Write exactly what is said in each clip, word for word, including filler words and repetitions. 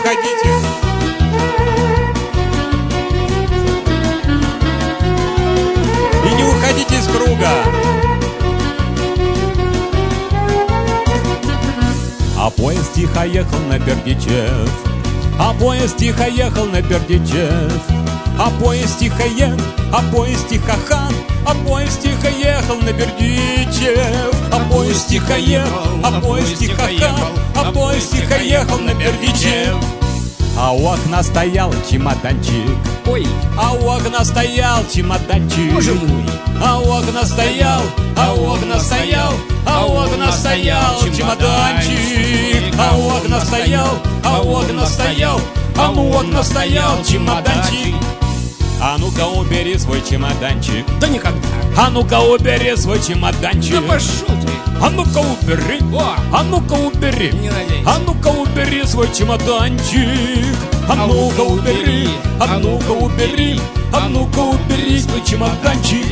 уходите. И не уходите из круга. А поезд тихо ехал на Бердичев. А поезд тихо ехал на Бердичев. А поезд тихо ехал, а поезд тихо хан. А поезд тихо ехал на Бердичев. А поезд тихо ехал, а поезд тихо хан. А поезд тихо ехал на Бердичев. А у окна стоял чемоданчик. Ой, а у окна стоял чемоданчик. Боже мой. А у окна стоял, а у окна стоял, а у окна стоял чемоданчик. А у окна стоял, а у окна стоял, а у окна стоял чемоданчик. А ну-ка убери свой чемоданчик. Да никогда. А ну-ка убери свой чемоданчик. Да пошел ты. А ну-ка убери. О! А ну-ка убери. Не надеюсь. А ну-ка убери свой чемоданчик. А ну-ка убери. А ну-ка убери. А ну-ка убери свой чемоданчик.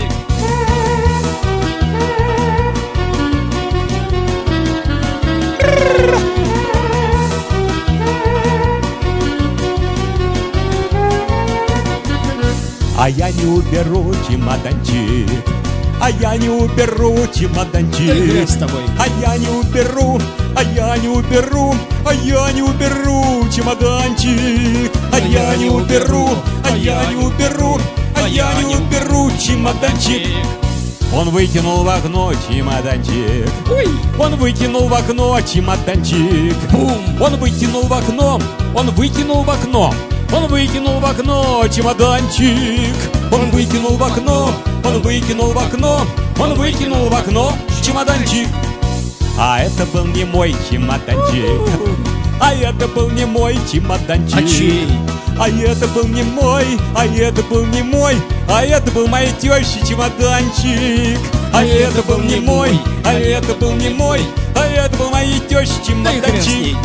А я не уберу чемоданчик. А я не уберу чемоданчик. Да и грех с тобой. А я не уберу, а я не уберу, а я не уберу чемоданчик. А я не уберу, а я не уберу, а я не уберу чемоданчик. Он выкинул в окно чемоданчик. Ой. Он выкинул в окно чемоданчик. Бум. Он выкинул в окно, он выкинул в окно. Он выкинул в окно чемоданчик. Он выкинул в окно, он выкинул в окно, он выкинул в окно чемоданчик. А это был не мой чемоданчик. А это был не мой чемоданчик. А чей? А это был не мой, а это был не мой, а это был моей тещи чемоданчик. А это был не мой, а это был не мой, а это был моей тещи Да и хрен с чемоданчик. ней.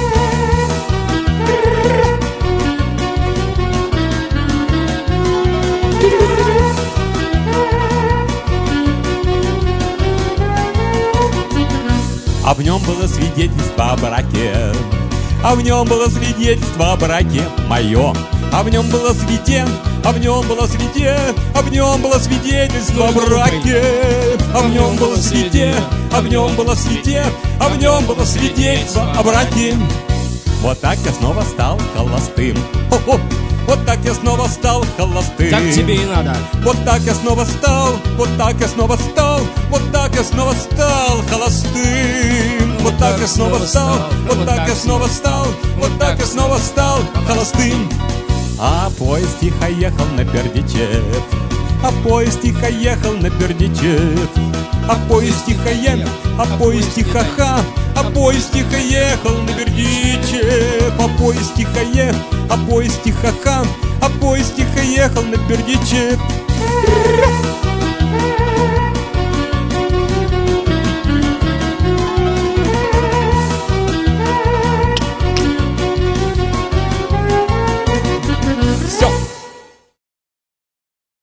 А в нем было свидетельство о браке. А в нем было свидетельство о браке мое. А в нем было свидетельство, а в нем было свидетельство, а в нем было свидетельство о браке. А в нем было свидетельство, а в нем было свидетельство, а в нем было свидетельство о браке. Вот так я снова стал холостым. Хо-хо. Вот так я снова стал холостым. Так тебе и надо. Вот так я снова стал, вот так я снова стал, вот так я снова стал холостым. Вот так я снова стал, вот так я снова стал, вот так я снова стал холостым. А поезд тихо ехал на Бердичев. А поезд тихо ехал на Бердичев. А поезд тихо ехал, а поезд тихо ха. А поезд тихо ехал на Бердичев. А поезд тихо ехал, а поезд тихо ха. А поезд тихо ехал на Бердичев.